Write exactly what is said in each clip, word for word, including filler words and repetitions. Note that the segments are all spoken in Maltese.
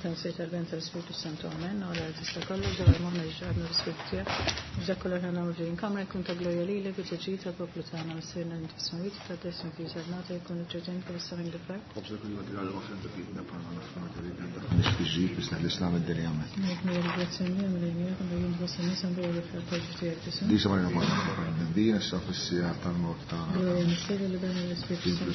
تنسيت البنت السبيرتو سانتو أمين ولا تستقل الجوار مهنا جابنا السبيرتيا جاكل لنا وجين كامرا كنت أقول لي لك تجيت البوبلتانا مسيرنا نتسميت تدرسون في جرنات يكون الجوجين كل السرين دفاع قبل كل ما تقال الوفن تفيد نبقى على مش بيجي بس الإسلام الدنيا عمل نحن البريطانية مليونية كنا ينبغي الناس نبغي في التجديد تسمع دي سمعنا ما ندينا الشخص السياحة الموت تاعنا المسير اللي بين السبيرتو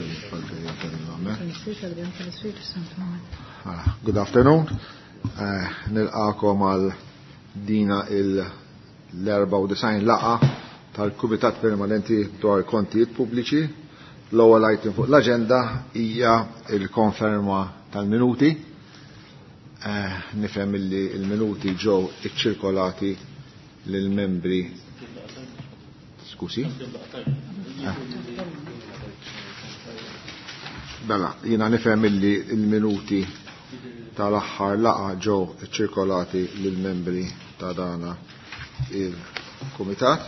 سانتو Good afternoon. Nilqakom għal dina l-erba' u design laqa tal-Kumitat Permanenti dwar kontijiet pubbliċi. L-ewwel item fuq l-aġenda hija l-konferma tal-minuti. Nifhem li l-minuti ġew iċċirkolati lill-membri. Skusi? Bella, jiena nifhem li l-minuti tal-aħħar laqa ġew iċċirkolati lill-membri ta' dana il-Kumitat.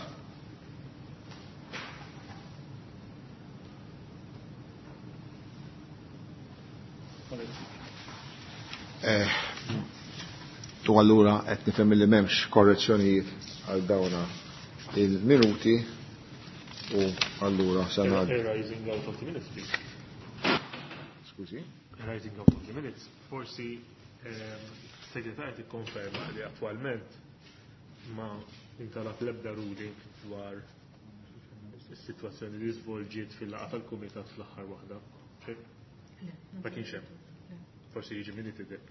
Eh, tu allura qed nifhem li m'hemmx korrezzjonijiet għal dawna il-minuti u allura se Rising out of the minutes, please. Scusi? Rising out of the minutes. Forsi segretarja tikkonferma li attwalment ma intalab l-ebda ruling dwar is-sitwazzjoni li żvolġiet fil-laqgħa tal-kumitat fl-aħħar waħda. Ma kienx hemm. Forsi jiġi minute dek.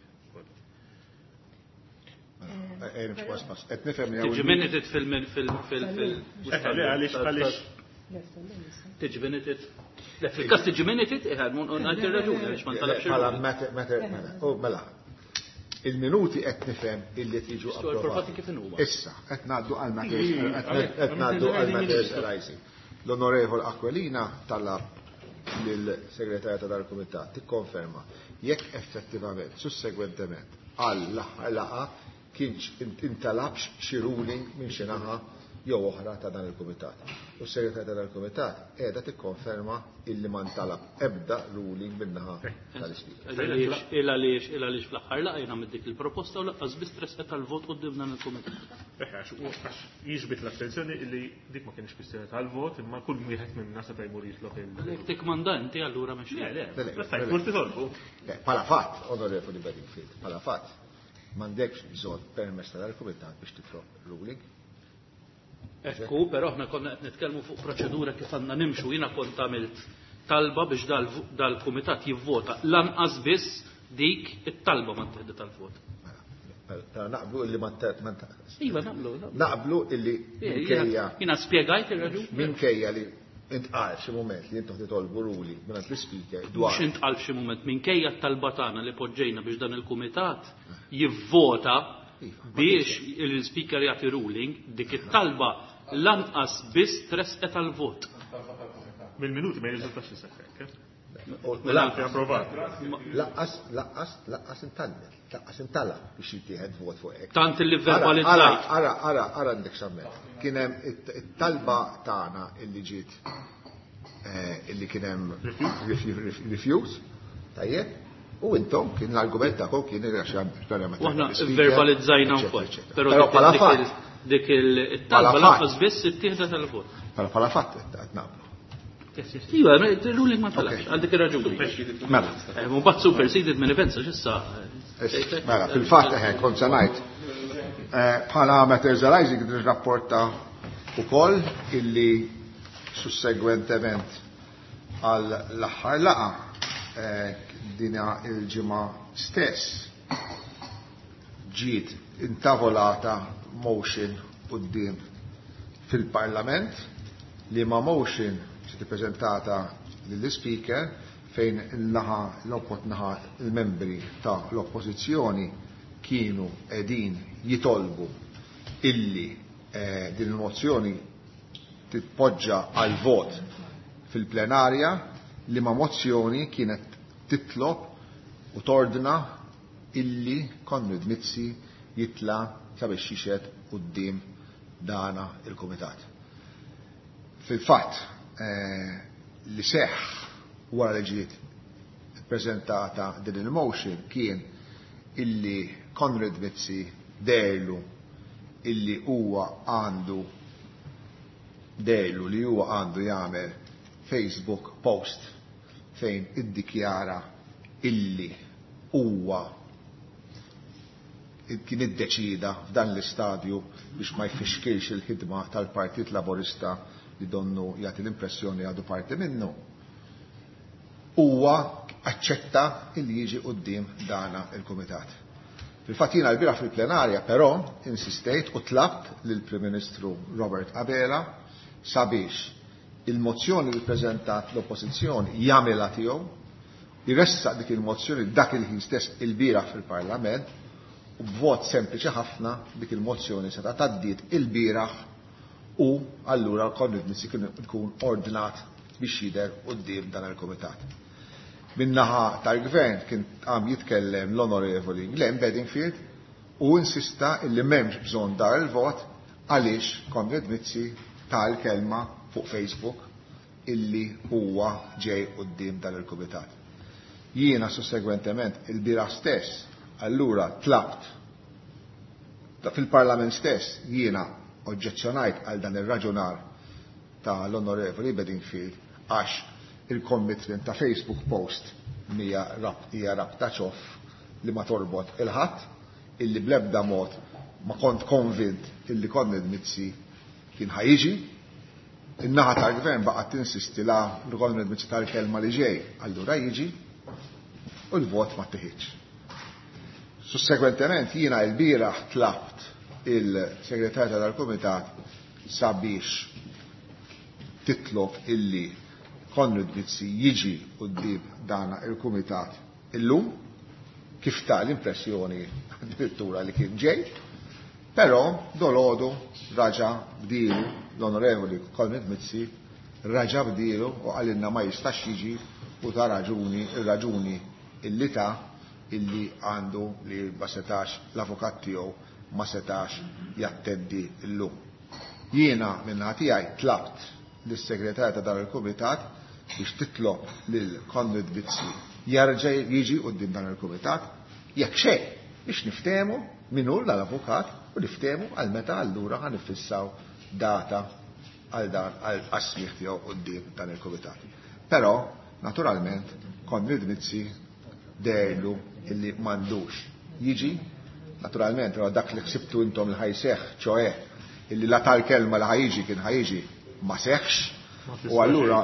Tiġi minuted fil-min fil-fil. Għaliex għaliex. Tiġi minuted. Fil-kas tiġi minuted, iħad mun għajti raġuni għaliex ma ntalabx. Mela, meta, mela, oh, mela. Il-minuti qed nifhem illi tiġu approvati. Issa, qed ngħaddu għal qed ngħaddu għal matters arising. L-Onorevol Aquilina talab lill-Segretarja tal-Kumitat tikkonferma jekk effettivament sussegwentement għal laqa kienx intalabx xi ruling minn xi naħa jew oħra ta' dan il-Kumitat. U s-Segretarja tal-Kumitat qiegħda tikkonferma illi ma ntalab ebda ruling min-naħa tal-Speaker. Il għaliex il għaliex fl-aħħar laqa jiena dik il-proposta u laqqas biss tresqet tal-vot quddiem dan il-Kumitat. Għax jiġbed l-attenzjoni illi dik ma kienx kwistjoni tal-vot imma kull wieħed minn nasa ta' jmur jitlob il- Jekk tikmandanti allura mexxi. Le, le, kurti tolbu. Pala fatt, Onorevoli Bedingfield, pala fatt, m'għandekx bżonn permess tal-Kumitat biex titlob ruling. Ekku, però aħna konna qed nitkellmu fuq proċedura kif għandna nimxu jiena kont għamilt talba biex dal-Kumitat jivvota lanqas biss dik it-talba ma ntieħdet tal-vot. Naqblu illi ma Iva naqblu. Naqblu illi minkejja jiena spjegajt ir-raġun. minkejja li intqal xi mument li intom titolbu ruli minn l-Speaker dwar. Mhux intqal xi mument minkejja t-talba tagħna li poġġejna biex dan il-Kumitat jivvota biex il-Speaker jagħti ruling dik it-talba lanqas biss tresqet tal-vot. Mill-minuti ma jirriżultax is-sekk. Lanqas approvat. Laqqas laqqas laqqas intallem, laqqas intalla biex jittieħed vot fuq hekk. Tant li verbalizzajt. Ara ara ara għandek xammet. Kien hemm it-talba tagħna illi ġiet illi kien hemm refuse tajjeb u intom kien l-argument tagħkom kien irraxxam Waħna verbalizzajna wkoll. Però bħala fatt dik il-talba lanqas biss ittieħdet tal-vot. Bħala fatt qed naqblu. Iva, il-ruling ma talax, għal dik ir-raġuni. Mela. U bat superseded minn events x'issa. Mela, fil-fatt eħe kont se ngħid bħala matters arising rapporta ukoll illi sussegwentement għal l-aħħar laqa dina il-ġimgħa stess ġiet intavolata motion quddiem fil-Parlament li ma motion ġiet ippreżentata lill-Speaker fejn il-naħa l-naħa il-membri ta' l-oppożizzjoni kienu qegħdin jitolbu illi din il-mozzjoni titpoġġa għal vot fil-plenarja li ma mozzjoni kienet titlob u tordna illi Konrad Mizzi jitla sabiex xixed quddiem dana il-Kumitat. Fil-fatt li seħħ wara li ġiet ippreżentata din il-motion kien illi Konrad Mizzi dejlu illi huwa għandu dejlu li huwa għandu jagħmel Facebook post fejn iddikjara illi huwa kien iddeċida f'dan l-istadju biex ma jfixkilx il-ħidma tal-Partit Laburista li donnu jagħti l-impressjoni għadu parti minnu. Huwa aċċetta illi jiġi quddiem dana il-Kumitat. Fil-fatt jiena l-bira fil-plenarja però insistejt u tlabt lill-Prim Ministru Robert Abela sabiex il-mozzjoni li ppreżentat l-Oppożizzjoni jagħmilha tiegħu, jressaq dik il-mozzjoni dak il-ħin stess il-bira fil-Parlament u b'vot sempliċi ħafna dik il-mozzjoni seta' tgħaddiet il-bieraħ u allura Konrad Mizzi kien ikun ordinat biex jidher quddiem dan il-Kumitat. Min-naħa tal-Gvern kien qam jitkellem l-Onorevoli Glenn Bedingfield u insista illi m'hemmx bżonn dar il-vot għaliex Konrad Mizzi tal-kelma fuq Facebook illi huwa ġej quddiem dan il-Kumitat. Jiena sussegwentement il-bira stess allura tlabt fil-Parlament stess jiena oġġezzjonajt għal dan ir-raġunar ta' l-Onorevoli Bedingfield għax il-commitment ta' Facebook post hija rabta ċoff li ma torbot il-ħadd illi bl-ebda mod ma kont konvint illi Konrad Mizzi kien ħajġi. In-naħa tal-Gvern baqgħet tinsisti la l-Konrad Mizzi tal-kelma li ġej allura jiġi u l-vot ma ttieħidx. Sussegwentement jiena l-bieraħ tlabt il-Segretarja tal-Kumitat sabiex titlob illi Konrad Mizzi jiġi quddiem dana il-Kumitat illum kif ta' l-impressjoni addirittura li kien ġej, però dolodu raġa bdielu l-Onorevoli Konrad Mizzi raġa bdielu u għalinna ma jistax jiġi u ta' raġuni ir-raġuni illi ta' illi għandu li ma setax l-avukat tiegħu ma setax jattendi llum. Jiena minna tiegħi tlabt lis-Segretarja ta' dan il-Kumitat biex titlob lil Konrad Mizzi jarġa' jiġi quddiem dan il-Kumitat jekk xejn biex niftehmu min hu l-avukat u niftehmu għal meta allura ħa nifissaw data għal dan għal qasmih tiegħu quddiem dan il-Kumitat. Però naturalment Konrad Mizzi dejlu illi m'għandux jiġi, naturalment dak li ħsibtu intom li ħajseħħ ċoe illi la tal-kelma li ħajjiġi kien ħajjiġi ma seħħx u allura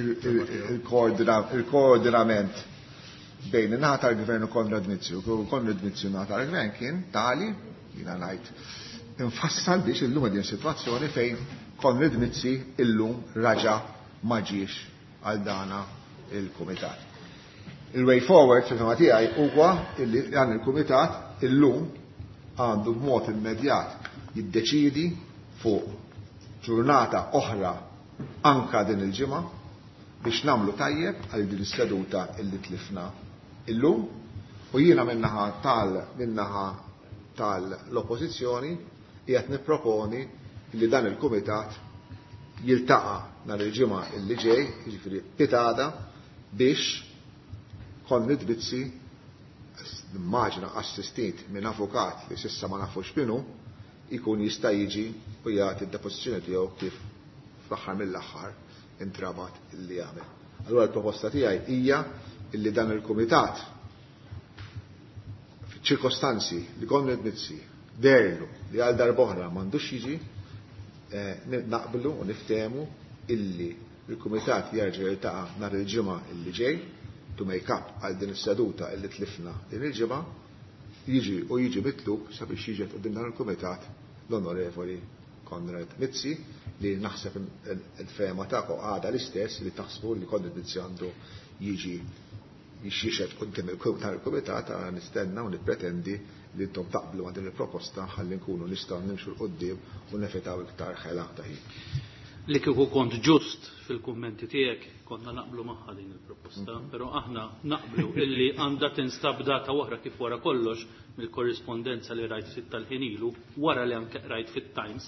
il-koordinament bejn in-naħa tal-Gvern u Konrad Mizzi u Konrad Mizzi u naħa tal-Gvern kien tali jiena ngħid infassal biex illum din sitwazzjoni fejn Konrad Mizzi illum raġa' ma ġiex għal dana il-Kumitat. Il-way forward fil-fema tiegħi huwa illi dan il-Kumitat illum għandu b'mod immedjat jiddeċidi fuq ġurnata oħra anka din il-ġimgħa biex nagħmlu tajjeb għal din is-seduta illi tlifna illum u jiena minnaħa tal minnaħa tal-oppożizzjoni qiegħed nipproponi li dan il-Kumitat jiltaqa' nhar il-ġimgħa illi ġej, jiġifieri pitada biex Konrad Mizzi immaġina assistit minn avukat li s'issa ma nafux minnu jkun jista' jiġi u jagħti d-depożizzjoni tiegħu kif fl-aħħar mill-aħħar intrabat illi jagħmel. Allura l-proposta tiegħi hija illi dan il-Kumitat fiċ-ċirkostanzi li Konrad Mizzi derlu li għal darb'oħra m'għandux jiġi naqblu u niftehmu illi il-Kumitat jerġa' jiltaqa' nhar il-ġimgħa illi ġej to make up għal din is-seduta illi tlifna din il-ġimgħa jiġi u jiġi mitlub sabiex jiġi qudiem dan il-Kumitat l-Onorevoli Konrad Mizzi li naħseb il-fema tagħkom għada l-istess li taħsbu li Konrad Mizzi għandu jiġi jixixed qudiem il-Kumitat għal nistenna u nippretendi li intom taqblu għal din il-proposta ħalli nkunu nistgħu nimxu l-qudiem u nefetaw iktar ħela ta' ħin. Li kieku kont ġust fil-kummenti tiegħek konna naqblu magħha din il-proposta, però aħna naqblu illi għandha tinstab data oħra kif wara kollox mill-korrispondenza li rajt fit-tal-ħin ilu wara li anke rajt fit-Times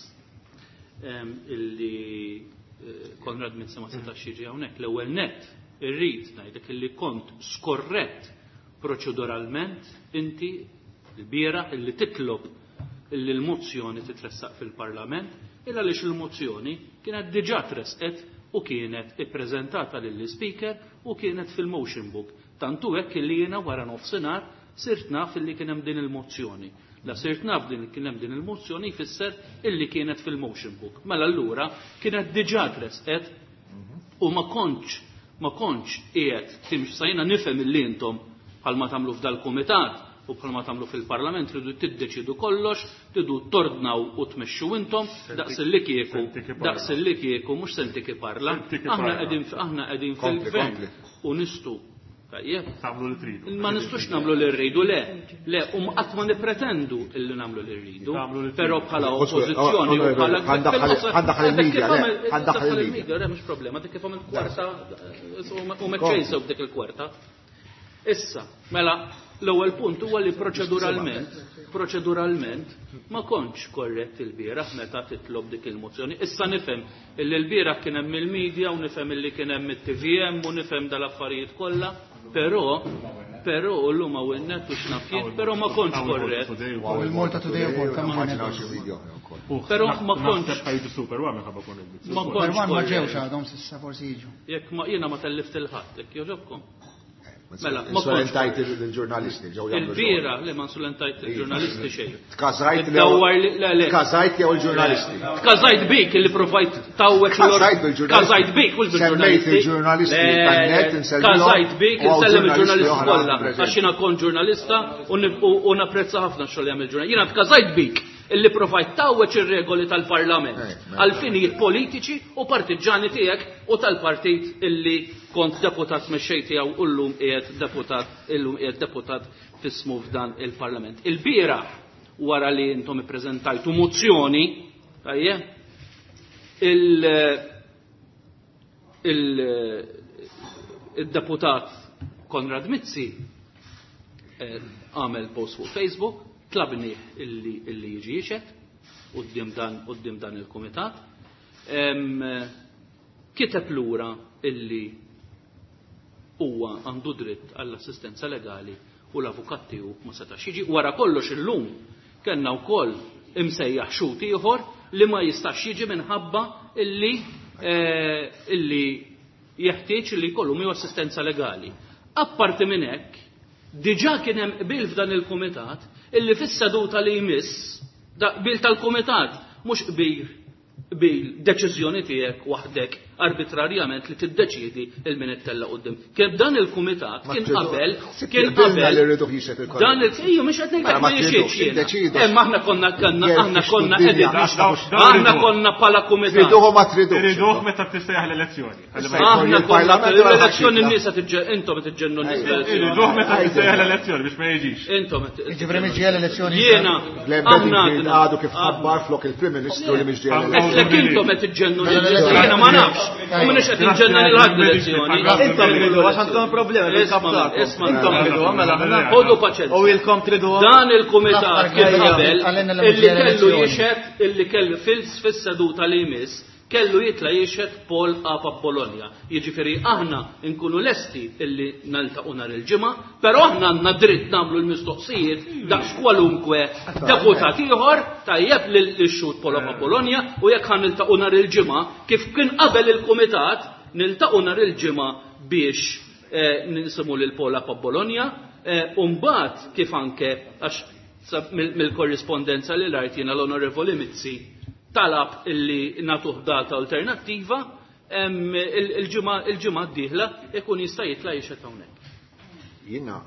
illi Konrad Mizzi ma setax jiġi hawnhekk. L-ewwel nett irrid ngħidlek illi kont skorrett proċeduralment inti il-bieraħ illi titlob illi l-mozzjoni titressaq fil-Parlament illa għaliex il-mozzjoni kienet diġà tresqet u kienet ippreżentata lill-Speaker u kienet fil-motion book. Tantu hekk illi jiena wara nofsinhar sirt naf illi kien hemm din il-mozzjoni. La sirt naf din kien hemm din il-mozzjoni jfisser illi kienet fil-motion book. Mela allura kienet diġà tresqet u ma kontx ma kontx qiegħed timx sajna nifhem illi intom bħalma tagħmlu f'dal-kumitat u bħalma tagħmlu fil-Parlament tridu tiddeċidu kollox, tridu tordnaw u tmexxu intom daqs illi kieku daqs illi kieku mhux senti kif parla. Aħna qegħdin aħna qegħdin fil-gvern u nistu tajjeb. Tagħmlu li tridu. Ma nistux nagħmlu li rridu le. Le u qatt ma nippretendu illi nagħmlu li rridu. Però bħala oppożizzjoni u bħala għandha il-medja għandha il-medja. Le mhux problema dik kif il-kwarta u meċċejsew dik il-kwarta. Issa, mela l-ewwel punt huwa li proċeduralment, proċeduralment ma kontx korrett il-bieraħ meta titlob dik il-mozzjoni. Issa nifhem illi l-bieraħ kien hemm il-medja u nifhem illi kien hemm it-T V M u nifhem dal-affarijiet kollha, però però llum hawn in-net u x'nafjiet, però ma kontx korrett. U il-Malta Today Però ma kontx Superman ħabba kon il-bit. ma kontx ma ġewx għadhom s'issa forsi jiġu. Jekk ma jiena ma tellift il-ħadd, jekk jogħġobkom. Mela, ma kontajt il-ġurnalisti ġew jagħmlu. Il-bira li ma nsulentajt il-ġurnalisti xejn. Tkazajt li Tkazajt jew il-ġurnalisti. Tkazajt bik li provajt tawwek Tkazajt bik u l-ġurnalisti. il-ġurnalisti tan-net insellmilhom. Tkazajt bik insellem il-ġurnalisti kollha għax jiena kon ġurnalista u napprezza ħafna xogħol jagħmel ġurnalista. Jiena tkazajt bik illi provajt tawweċ ir-regoli tal-Parlament għal finijiet politiċi u partiġani tiegħek u tal-partit illi kont deputat mexxej tiegħu u llum qiegħed deputat illum qiegħed deputat fismu f'dan il-Parlament. Il-biera wara li intom ippreżentajtu mozzjoni tajjeb il il-deputat Konrad Mizzi għamel post fuq Facebook tlabni illi illi jiġi jixed qudiem dan qudiem dan il-kumitat. Kiteb lura illi huwa għandu dritt għall-assistenza legali u l-avukat tiegħu ma setax jiġi. Wara kollox illum kellna wkoll imsejjaħ xut ieħor li ma jistax jiġi minħabba illi illi jeħtieġ li jkollu miegħu assistenza legali. Apparti minn hekk, diġà kien hemm qbil f'dan il-kumitat illi fis-seduta li jmiss qbil tal-kumitat mhux qbil bil deċiżjoni tiegħek waħdek arbitrarjament li tiddeċiedi il-min ittella qudiem. Kien dan il-kumitat kien qabel kien qabel dan il-kejju mhux qed ngħidlek ma jixiex. Hemm aħna konna kanna aħna konna qegħdin aħna konna bħala kumitat. Triduh ma tridux. Triduh meta tistejħ l-elezzjoni. Aħna konna l-elezzjoni n-nies intom tiġġennu n-nies l-elezzjoni. Triduh meta tistejħ l-elezzjoni biex ma jiġix. Intom Ġifri mhix ġie l-elezzjoni. Jiena aħna għadu kif ħabbar flok il-Prim Ministru li mhix ġie l-elezzjoni. Lek intom qed tiġġennu l-elezzjoni. Jiena ma nafx. U minix qed inġenna l-elezzjoni. Intom tridu għax għandkom problemi bil-kaptat. Intom tridu mela ħodu paċenza. U ilkom tridu dan il-kumitat kien qabel illi kellu jixed illi kellu fis-seduta li jmiss kellu jitla jixed Paul Apa Bologna. Jiġifieri aħna nkunu lesti illi naltaqu nhar il-ġimgħa, però aħna għandna dritt nagħmlu l-mistoqsijiet daqs kwalunkwe deputat ieħor tajjeb lil-xut Paul Apa Bologna u jekk ħan niltaqu nhar il-ġimgħa kif kien qabel il-kumitat niltaqu nhar il-ġimgħa biex ninsimu lil Paul Apa Bologna u mbagħad kif anke għax mill-korrispondenza li rajt jiena l-Onorevoli Mizzi talab illi natuh data alternattiva il-ġimgħa d-dieħla ikun jista' jitla' jixed hawnhekk. Jiena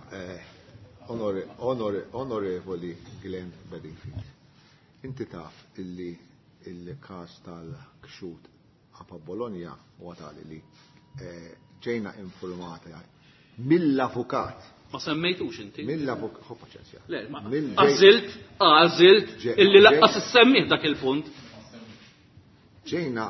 onorevoli Glenn Bedingfield. Inti taf illi il-każ tal-kxut Apa Bologna huwa tali li ġejna informata mill-avukat. Ma semmejtux inti. Mill-avukat. Ħoffa ċensja. Le, ma għażilt, għażilt illi laqqas issemmih dak il-punt. Ġejna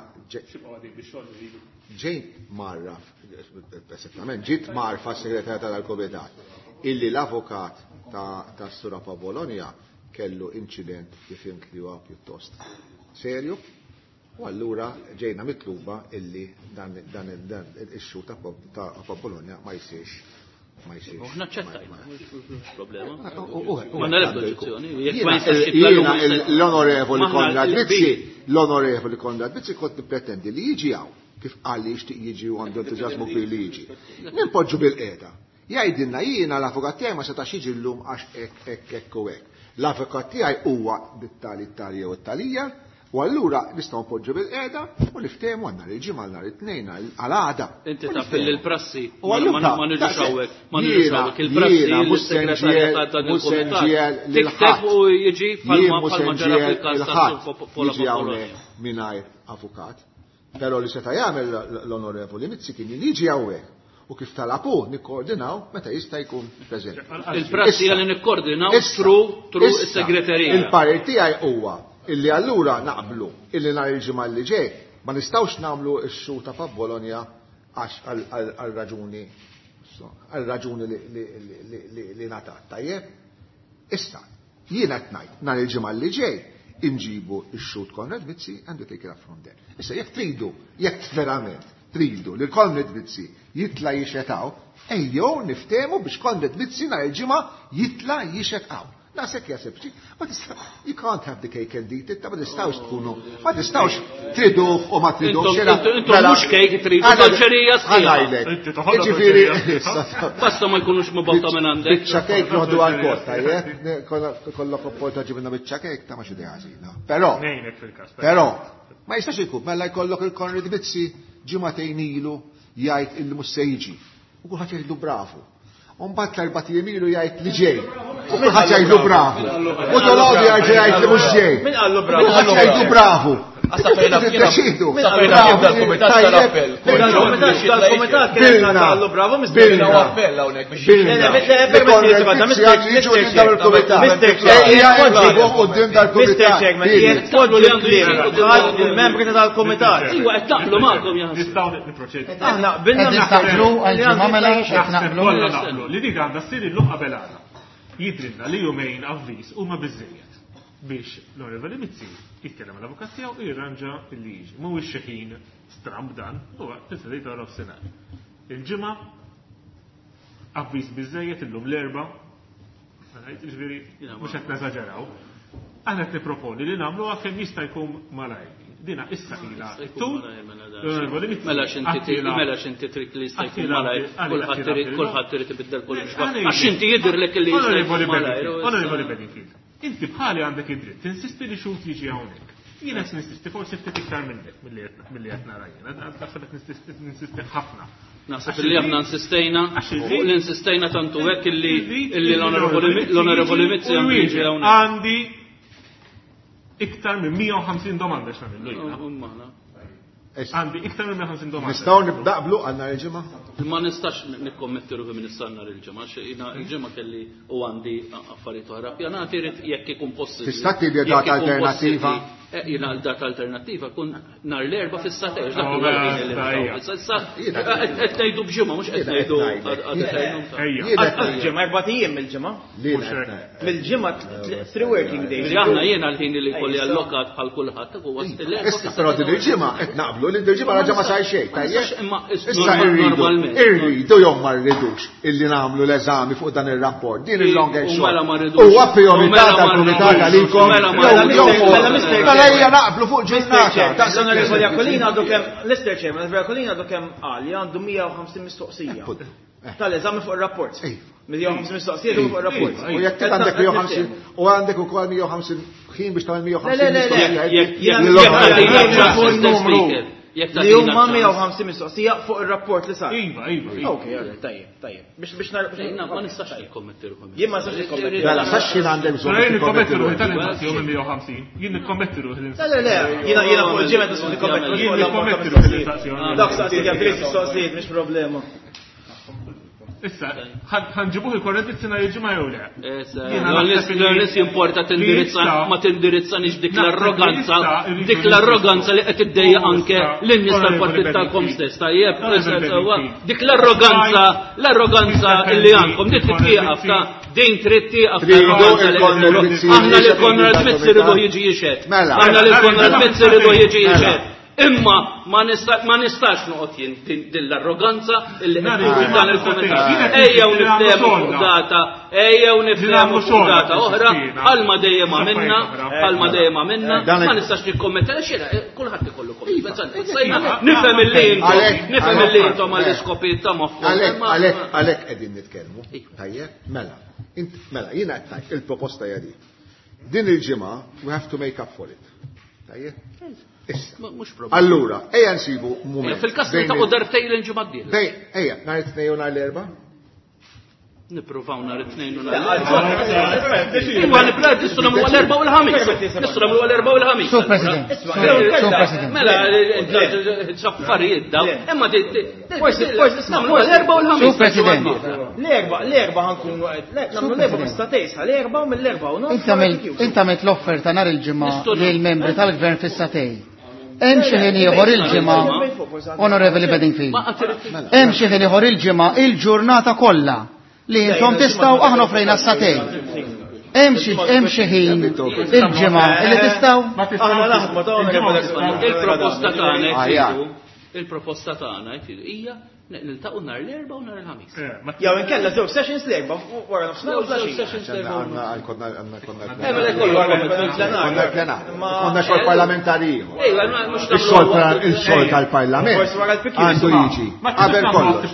ġejn marra, esattament, ġiet marfa s-segretarja tal-Kumitat illi l-avukat ta' Sur Apa Bologna kellu incident kif li huwa pjuttost serju. U allura ġejna mitluba illi dan il-xut ta' Apa Bologna ma jsirx ma jsirx. Aħna ċettajna, problema. Ma nalebda oġġezzjoni. Jiena l-onorevoli Konrad Vizzi, l-onorevoli Konrad Vizzi kont nippretendi li jiġi hawn kif qal li jixtieq jiġi u għandu entużjażmu kbir li jiġi. Nimpoġġu bil-qiegħda. Jgħidilna jiena l-avukat tiegħi ma setax jiġi llum għax hekk hekk hekk u hekk. L-avukat tiegħi huwa bit-tali Italja u Italija, u allura nistgħu npoġġu bil-qiegħda u niftehmu għandna il-ġimgħa nhar it-tnejn għal-għada. Inti taf il-prassi ma niġux hawnhekk, ma niġux hawnhekk il-prassi l-segretarja ta' dan il-kumitat. Tikteb u jiġi bħalma ġara fil-każ ta' mingħajr avukat. Però li seta' jagħmel l-onorevoli Mizzi kien jiġi hawnhekk. U kif talabu nikkoordinaw meta jista' jkun preżenti. Il-prassi għalli nikkoordinaw tru tru s-segretarija. Il-parir tiegħi huwa illi allura naqblu illi nhar il-ġimgħa li ġej ma nistgħux nagħmlu x-xuta pa' Bologna għax għal raġuni għal raġuni li ngħatat. Tajjeb? Issa, jiena qed ngħid nhar il-ġimgħa li ġej inġibu x-xut Konrad Vizzi and we take it up from there. Issa jekk tridu, jekk verament tridu li Konrad Vizzi jitla jixetaw, ejjew niftemu biex Konrad Vizzi nhar il-ġimgħa jitla jixetaw. Nasek jasibċi, ma tistaw, you can't have the cake and eat it, ma tistawx tkunu, ma tistawx tridu u ma tridu xera. Intom mux cake tridu, tal-ġerija sħiħa. Ġifiri, basta ma jkunux mubawta minn għandek. Bicċa cake noħdu għal-kosta, kollok opporta ġibina bicċa cake, ta' ma xidi għazina. Pero, pero, ma jistax ikun, mela jkollok il-Konrad Vizzi ġimatejn ilu jgħid il-mus se jiġi. U kullħat jgħidu bravu. Unbat l-arbat jemilu jgħid li ġej. U kullħat jgħidu bravu. U tolodi jgħid li mux ġej. Min għallu bravu? Kullħat jgħidu bravu. Għasafajna dal-komitat tal-appell. Dal-komitat kien għallu bravu, misbirna u appell għawnek. Il-membri tal-komitat. Iwa, għettaqlu maħkom jgħas. Nistaw niproċedi. Aħna, binna nistaqlu għal-ġimamela naqblu. Li dik għanda s-sir il-lum qabelana. Jidrinna li jumejn avvis u ma bizzejiet biex l-onorevoli Mizzi jitkellem l-avukat tiegħu u jirranġa il-liġi. Mhuwiex xi ħin stramb dan, huwa tista' tara f'senar. Il-ġimgħa avviż biżejjed illum l-erba', ġifieri mhux qed neżaġeraw. Aħna qed nipproponi li nagħmluha kemm jista' jkun malajr. Dina issa ilha tul mela xinti mela xinti trid li jista' jkun malajr, kulħadd irid ibiddel kull għax inti jidhirlek li jista' jkun malajr. Onorevoli Benifil, inti bħali għandek id-dritt, tinsisti li xut jiġi hawnhekk. Jiena qed ninsisti forsi ftit iktar minnek milli qed nara jiena, naħseb qed ninsisti ħafna. Naħseb li aħna nsistejna u li nsistejna tantu hekk illi l-Onorevoli Mizzi għandu jiġi hawnhekk. Għandi iktar minn mija u ħamsin domanda x'nagħmlu jiena. Għandi iktar minn mija u ħamsin domanda. Nistgħu nibdaqblu għal nhar il-ġimgħa? Ma nistax nikkommetti ruħi minn issa nhar il-ġimgħa, x'ina il-ġimgħa kelli u għandi affarijiet oħra. Jana tirid jekk ikun possibbli. Tista' tibda data alternattiva? Jiena data alternattiva kun nhar l-erba' fis-satex. Issa qed ngħidu b'ġimgħa mhux qed ngħidu ġimgħa erba' ijiem mill-ġimgħa. Mill-ġimgħa three working days. Aħna jiena l-ħin li kolli allokat bħal kulħadd huwa issa però din il-ġimgħa qed naqblu li din il-ġimgħa raġa ma sar xejn. Issa normalment. Irridu jew ma rridux illi nagħmlu l-eżami fuq dan ir-rapport. Din il-longer short. Huwa priorità tal-kumitat għalikom. Mela hija naqblu fuq ġurnata. L-Onorevoli Aquilina għandu kemm l-Mister Chairman, l-Onorevoli Aquilina għandu kemm qal li għandu mija u ħamsin mistoqsija. Tal-eżami fuq ir-rapport. mija u ħamsin mistoqsija fuq ir-rapport. U jekk għandek mija u ħamsin u għandek ukoll mija u ħamsin ħin biex tagħmel mija u ħamsin mistoqsija. Li huma mija u ħamsin mistoqsija fuq ir-rapport li sar. Iva, iva. Okej, tajjeb, tajjeb. Biex biex nar ma nistax nikkommetti ruħi. Jien ma nistax nikkommetti. Mela sax jien għandek bżonn. Jien nikkommetti ruħi tal-inflazzjoni minn mija u ħamsin. Jien nikkommetti ruħi l-inflazzjoni. Le le, jiena jiena fuq il-ġimgħa nisma' nikkommetti. Jien nikkommetti ruħi l-inflazzjoni. Dak saqsi jgħid mistoqsijiet mhix problema. Issa, ħanġibuħ il-Konrad Vizzi nhar il-ġimgħa jew le? L-nis importa tindirizza ma tindirizzanix dik l-arroganza, dik l-arroganza li qed iddejja anke l-nies tal-partit tagħkom stess. Tajjeb, dik l-arroganza, l-arroganza li għandkom dik trid tieqaf ta' din trid tieqaf. Aħna li Konrad Vizzi rridu jiġi jixed. Aħna li Konrad Vizzi rridu jiġi jixed. Imma ma nistax noqgħod jien din l-arroganza illi qed dan il-kumitat. Ejjew niftehmu fuq data, ejjew niftehmu fuq data oħra, bħalma dejjem għamilna, bħalma dejjem għamilna, ma nistax nikkommenta xira, kulħadd ikollu kommenza. Nifhem illi intom, nifhem illi intom għall-iskopijiet ta' mafhum. Għalhekk għalhekk qegħdin nitkellmu. Tajjeb, mela. Mela, jiena qed ngħid il-proposta hija di. Din il-ġimgħa we have to make up for it. Tajjeb? Mhux problema. Allura, ejja nsibu mument. Fil-każ ta' darbtejn il-ġimgħa d-dieħla. Bej, ejja, nhar it-tnejn u nhar l-erba'? Nippruvaw nhar it-tnejn u nhar l-erba'. Imma nibla nistgħu nagħmlu l-erba' u l-ħamis. Nistgħu nagħmlu l-erba' u l-ħamis. Sur President. Sur President. Mela ċaffarijiet daw. Imma forsi forsi nagħmlu l-erba' u l-ħamis. Sur President. L-erba' l-erba' ħankun nagħmlu l-erba' mistatejsa, l-erba' u mill-erba' u Inta għamilt l-offerta nhar il-ġimgħa lill-membri tal-Gvern fis-satej. Hemm xi ħin ieħor il-ġimgħa, Onorevoli Bedingfield. Hemm xi ħin ieħor il-ġimgħa il-ġurnata kollha li intom tistgħu aħna offrejna s-satej. Hemm xi hemm xi ħin il-ġimgħa li tistgħu. Aħna naħdmu ta' il-proposta tagħna il-proposta tagħna hija niltaqgħu nhar l-erba' u nhar il-ħamis. Jew inkella żewġ sessions l-erba' wara nofsinhar u sessions Konna konna xogħol parlamentari. Il-xogħol tal-Parlament għandu jiġi. Qabel kollox.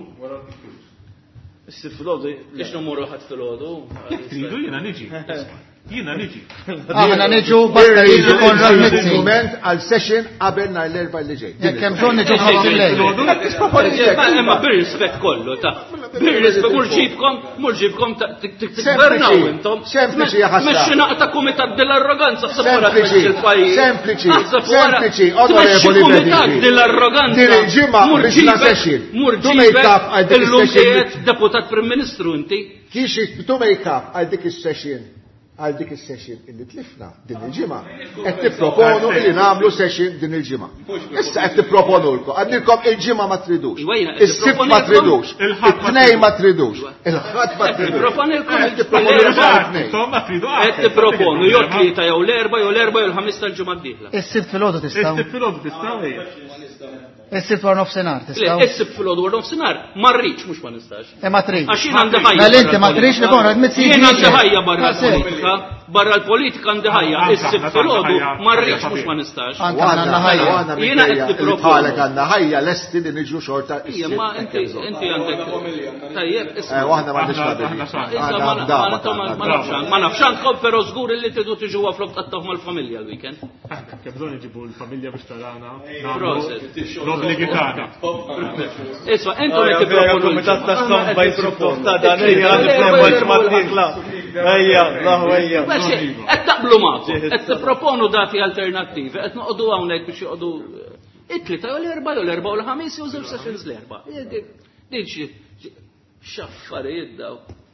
Issir filgħodu. Biex numru ħadd filgħodu. Tridu jiena niġi. Jiena niġi. Aħna niġu basta jiġu konra l-mizzi. Moment għal session qabel nhar l-erba' li ġej. Jekk hemm bżonn niġu ħafna lejl. Imma bir-rispett kollu ta' bir-rispett murġibkom murġibkom tikbernaw intom. Sempliċi ħassab. Mexxi naqta kumitat dell-arroganza f'sapora il-pajjiż. Sempliċi. Sempliċi. Onorevoli kumitat dell-arroganza. Din il-ġimgħa biex la session. To make up għal dik is-session. Deputat Prim Ministru inti. Kiex to make up għal dik is-session. Għal dik is-session illi tlifna din il-ġimgħa. Qed tipproponu illi nagħmlu session din il-ġimgħa. Issa qed tipproponulkom, għandilkom il-ġimgħa ma tridux. Is-sibt ma tridux. It-tnejn ma tridux. Il-ħadd ma tridux. Qed tipproponu jew tlieta jew l-erba' jew l-erba' jew l-ħamis tal-ġimgħa d-dieħla. Is-sibt filgħodu tistgħu. Is-sibt filgħodu tistgħu. Is-sibt war nofsinhar tistgħu. Is-sibt filgħodu war nofsinhar ma rridx mhux ma nistax. E ma trid. Għax jien għandi ħajja. Mela inti ma tridx li konrad mitzi. Jien għandi ħajja barra l-politika, barra l-politika għandi ħajja. Is-sibt filgħodu ma rridx mhux ma nistax. Għandna ħajja. Jiena qed tipproponi. Bħalek għandna ħajja lesti li niġu xorta. Ija ma inti inti għandek tajjeb isma'. Waħda m'għandix ma nafx għandkom però żgur li tidu tiġu flok tattaw mal-familja l-weekend. Kemm bżonn iġibu l-familja biex tarana. L-obbligi tagħna. Isma' intom qed tipproponu kumitat tas-somba jisupporta dan hija l-problema ejja, Allahu ejja. Qed taqblu magħhom, qed tipproponu dati alternattivi, qed noqogħdu hawnhekk biex joqogħdu it-tlieta jew l-erba' jew l-erba' u l-ħamis jew żewġ sessions l-erba'. Din xi xaffarijiet daw.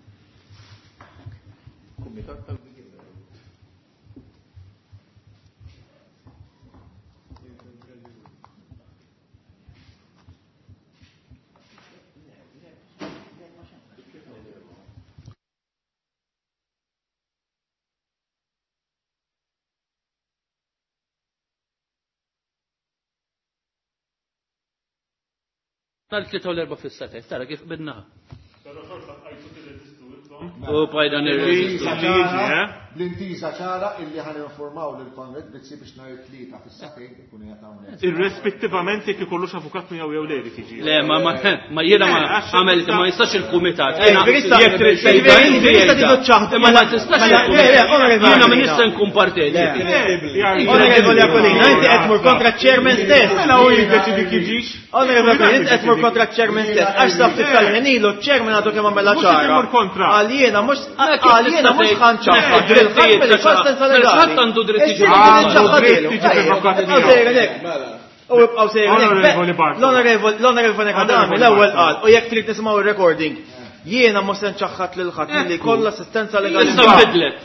Nal-tlieta u l-erba' fis-satej, tara kif bidnaha. U bajda nirreżistu. L-intiża ċara illi ħan informaw lill-Konrad Bizzi biex nhar it-tlieta fis-satej ikun qiegħed hawnhekk. Irrispettivament jekk ikollux avukat miegħu jew lejli tiġi. Le, ma ma jiena ma għamilt ma jistax il-kumitat. Jekk trid ma ma tistax. Jiena ma nista' nkun parteċipi. Onorevoli Akolina, inti qed tmur kontra ċ-chairman stess. Mela hu jiddeċidi kif jiġix. Onorevoli Akolina, inti qed tmur kontra ċ-chairman stess. Għax taf titkalmen ilu ċ-chairman għadu kemm għamela ċara. Għal jiena mhux għal jiena mhux ħanċaħħa. Ħadd għandu dritt jiġi. L-onorevoli Kadami l-ewwel qal u jekk trid tismgħu ir-recording. Jiena mhux se nċaħħat lil ħadd milli kollha assistenza legali. Nbidlet.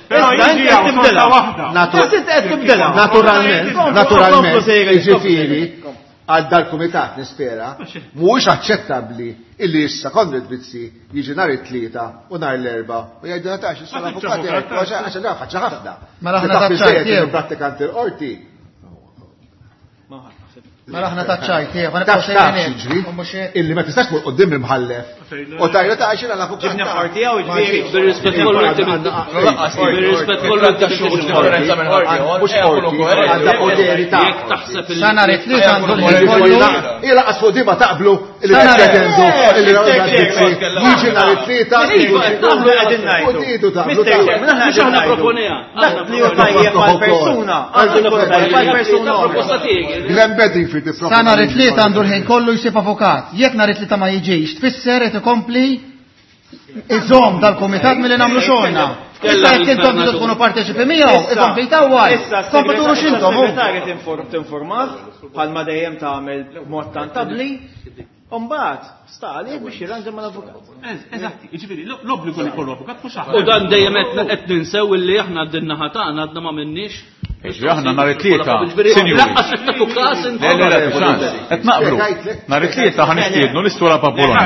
Naturalment, naturalment, jiġifieri għal dal-kumitat nispera mhuwiex aċċettabbli illi issa Konrad Bizzi jiġi nhar it-tlieta u nhar l-erba' u jgħidu natax issa l-avukat għax ġa ħaġa ħafna. Mela aħna taċċajt prattikanti l-qorti. Ma aħna taċċajt, jek, ma nibqgħu sejrin illi ma tistax tmur qudiem il-mħallef. U tajla ta' xina la fuq. Ġibni ħarti għaw ġifieri. Bir-rispett kollu bir-rispett kollu differenza minn jekk taħseb il Sana rif li għandu kollu. Ila qasfu dima taqblu illi qed jatendu illi jiġi nhar it-tlieta. Taqblu qegħdin ngħidu. Mhux aħna proponija. Dak li hu tajjeb għall-persuna. Għall-persuna proposta tiegħi. Sa nhar it-tlieta għandu l-ħin kollu jsib avukat. Jekk nhar it-tlieta ma jiġix, tfisser qed ikompli iżomm dal-kumitat milli nagħmlu xogħolna. Issa jekk intom tidu tkunu parteċipi miegħu, ikompli tawwal. Kompli turu x'intom. Segretarja tinformal bħalma dejjem tagħmel mod tantabbli. Umbagħad stali biex jirranġa mal-avukat. Eżatti, jiġifieri l-obbligu li jkollu avukat mhux aħna. U dan dejjem qed ninsew illi aħna d-dinnaħa tagħna għadna ma minnix. Eġri aħna nhar it-tlieta. Laqqas qed tagħtu każ Le le le, qed naqblu. Nhar it-tlieta ħanistiednu l-istura pa' Bologna.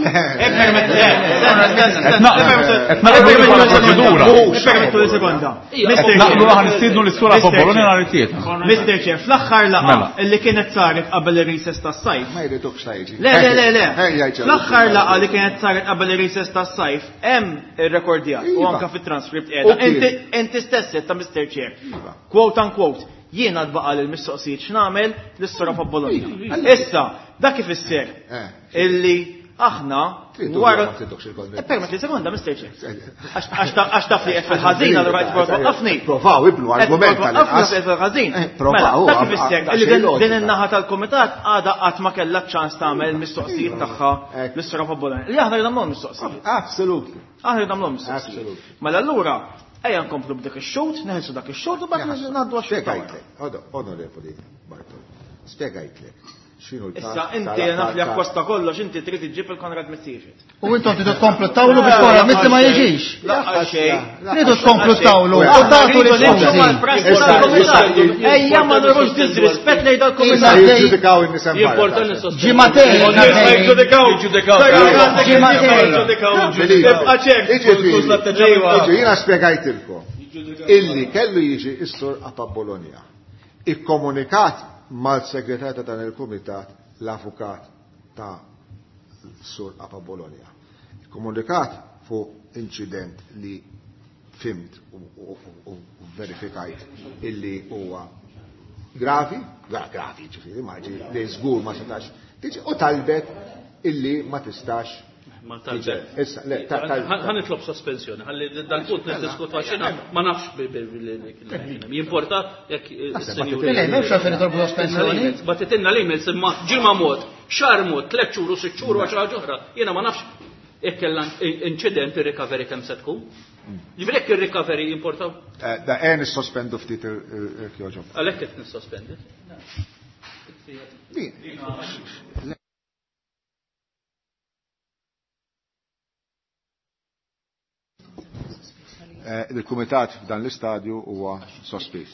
Qed naqblu l-proċedura. Permettu li sekonda. Qed naqblu ħanistiednu l-istura pa' Bologna nhar it-tlieta. mister Chair, fl-aħħar laqgħa illi kienet saret qabel ir-rises tas-sajf. Ma jridux tajġi. Le le le le. Fl-aħħar laqgħa li kienet saret qabel ir-rises tas-sajf hemm ir-rekordjat u anke fit-transkript qiegħda. Inti stess ta' mister Chair. Quote unquote, jiena tbaqa' l-mistoqsijiet x'nagħmel l-istora fa' Bologna. Issa, dak kif isser illi aħna wara permet li sekonda mister Chair. Għax taf li qed fil-ħażin għal rajt waqqafni. Provaw ibnu argument tal-qas. fil-ħażin. Provaw. Dak kif isser illi din in-naħa tal-kumitat għadha qatt ma kellha ċans tagħmel mistoqsijiet tagħha l-istora fa' Bologna. Li aħna nagħmlu mistoqsijiet. Absolutely. Aħna nagħmlu mistoqsijiet. Mela allura ejja nkomplu b'dik ix-xogħol, neħelsu dak ix-xogħol u bagħad ngħaddu għax Spiegajtlek, onorevoli Bartol, spiegajtlek. Issa inti naf li akkosta kollox inti trid iġġib il-Konrad Missiex. U intom tidu tkomplu tawlu biex Konrad Missi ma jiġix. Laqgħa xejn. Tridu tkomplu tawlu. U tagħtu l-iskużi. Ejja ma nirrux disrispett lejn dal-kumitat. Jiġġudikaw in-nisem. Importanti Ġimatej. Jiġġudikaw. Jiġġudikaw. Jiena spiegajtilkom illi kellu jiġi is-sur Apa Bologna. Ikkomunikat mal-segretar ta' dan il-kumitat l-avukat ta' sur Apa Bologna. Komunikat fuq incident li fimt u verifikajt illi huwa gravi, gravi ġifieri maġi li żgur ma setax tiġi u talbet illi ma tistax ma talbet. Issa, le, ħanitlob sospensjoni, ħalli dal-punt niddiskutu xina ma nafx jimporta jekk is-senjur. Le, m'hemmx għalfejn nitolbu sospensjoni. Ma titinna l-email simma ġimma mod, xahar mod, tliet xhur u sitt xhur u għaxra ġoħra. Jiena ma nafx jekk kellha incident ir-recovery kemm se tkun. Jibrek ir-recovery importaw. Da għen is-sospendu ftit il-kjoġob. Għalhekk kif nissospendi? Il-kumitat f'dan l-istadju huwa sospiż.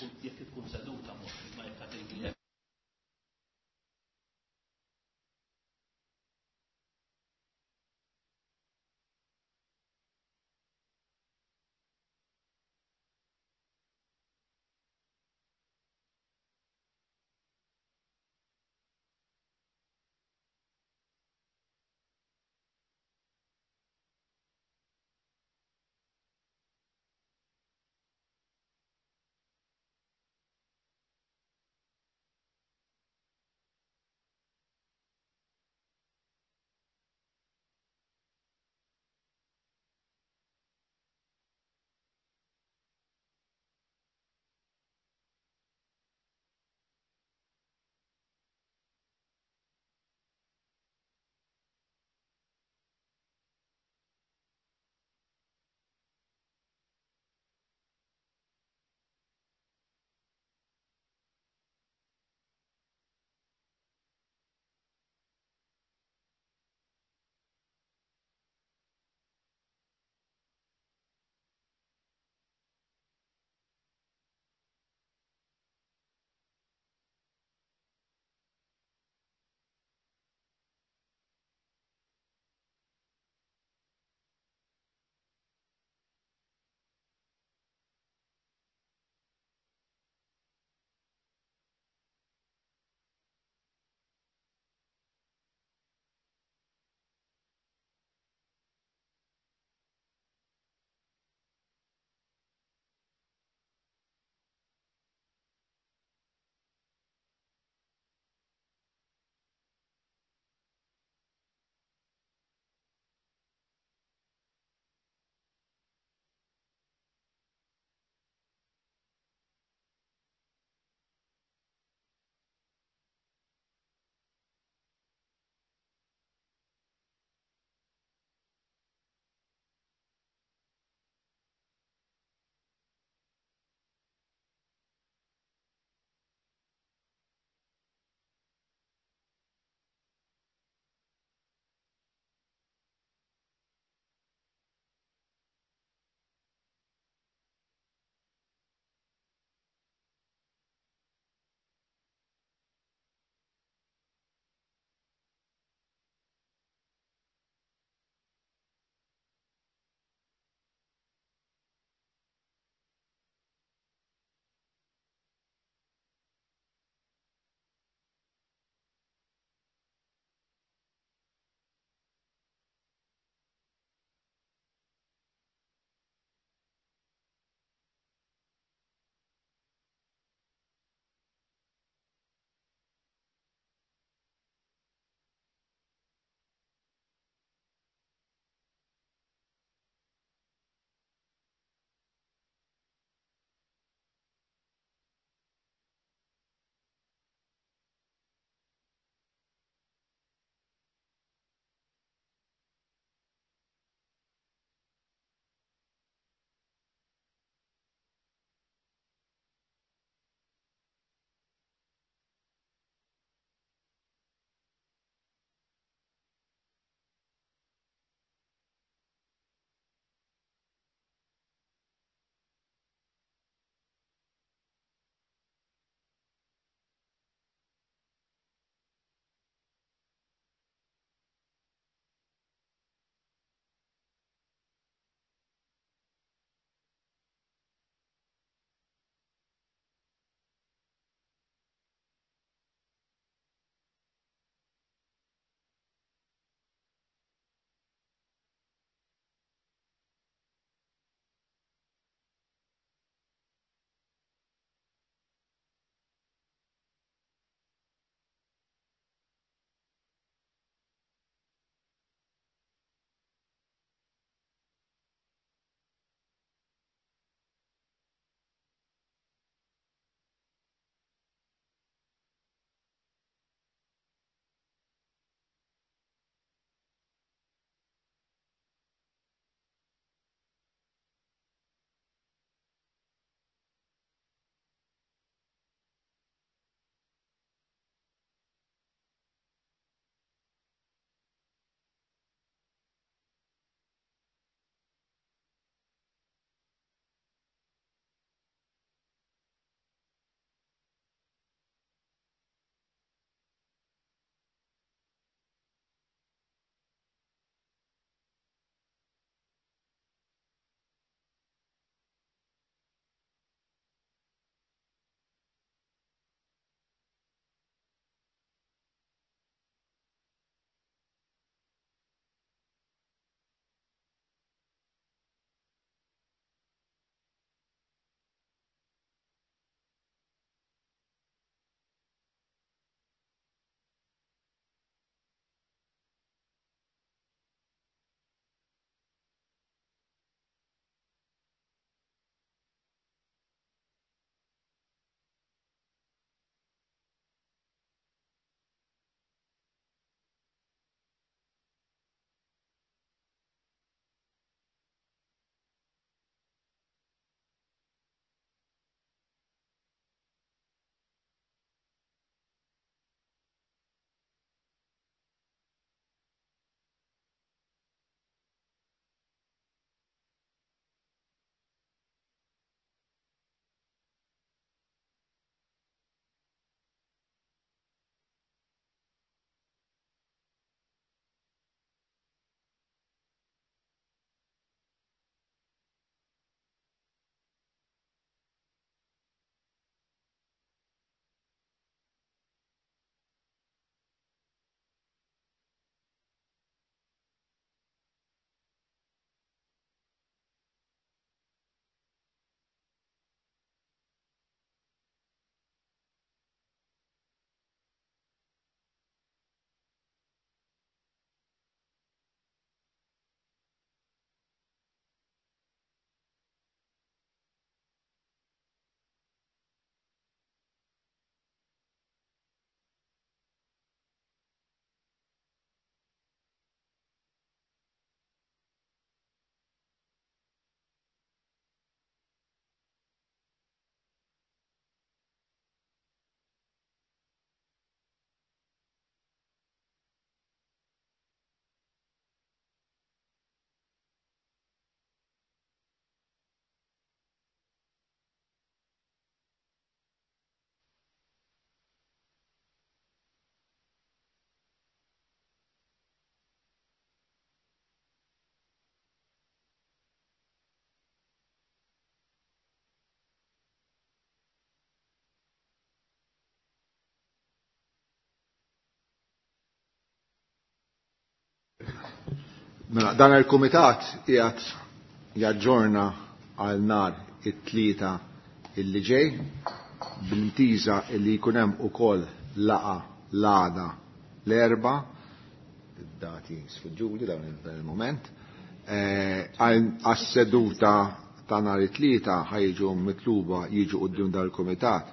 Mela, dan il-Kumitat qiegħed jaġġorna għal nar it-tlieta illi ġej bil-imtiża illi jkun hemm ukoll laqa l-għada l-erba' id-dati sfuġġuli dawn il-moment. Għas-seduta ta' nhar it-tlieta ħajġu mitluba jiġu quddiem dan il-Kumitat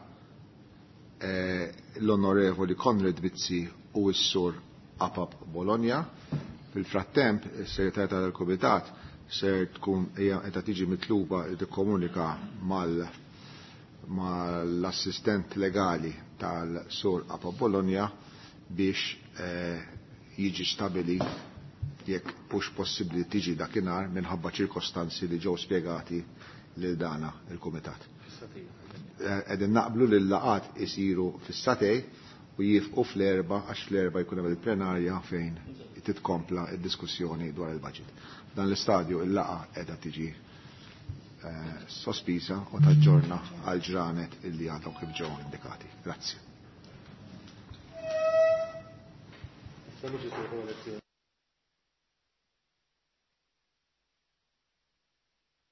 l-Onorevoli Konrad Bizzi u s-Sur Apap Bologna. Fil-frattemp, is-Segretarja tal-Kumitat ser tkun hija qed tiġi mitluba tikkomunika mal mal-assistent legali tal-Sur Apap Bologna biex jiġi stabili jekk pux possibbli tiġi dakinhar minħabba ċirkostanzi li ġew spjegati lil dana il-Kumitat. Qegħdin naqblu li l-laqat isiru fis-satej u jifqu fl-erba għax fl-erba jkun hemm il-plenarja fejn titkompla id-diskussjoni dwar il-budget. Dan l-istadju il-laqa qiegħda tiġi sospisa u taġġorna għal ġranet illi għadhom kif ġew indikati. Grazzi.